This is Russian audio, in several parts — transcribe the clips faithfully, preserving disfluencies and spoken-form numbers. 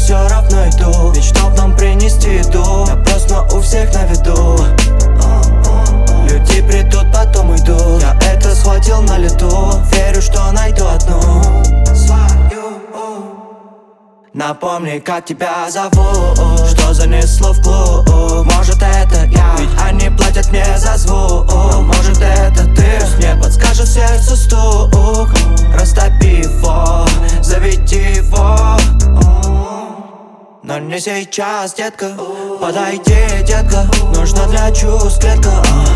все равно иду, ведь чтоб нам принести еду, я просто у всех на виду. Люди придут, потом уйдут, я это схватил на лету. Верю, что найду одну свою. Напомни, как тебя зовут, что занесло в клуб. Может это я, ведь они платят мне за звук. Может это ты, мне подскажет сердце стук. Растопи его, заведи его. Но не сейчас, детка. Подойди, детка. Нужна для чувств клетка.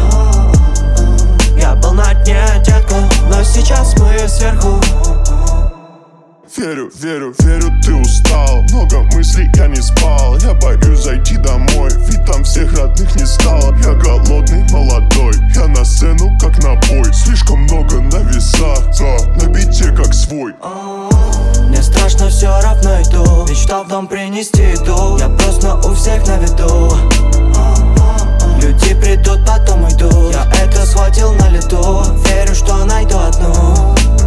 Я был на дне, детка, но сейчас мы сверху. Верю, верю, верю, ты устал. Много мыслей, я не спал. Я боюсь зайти домой, ведь там всех родных не стало. Я голодный, молодой, я на сцену как на бой. Слишком много на весах, да, на бите как свой. Мне страшно, все равно иду, ведь чтоб дом принести еду, я просто у всех на виду. Люди придут, потом уйдут, я это схватил на лету. Верю, что найду одну.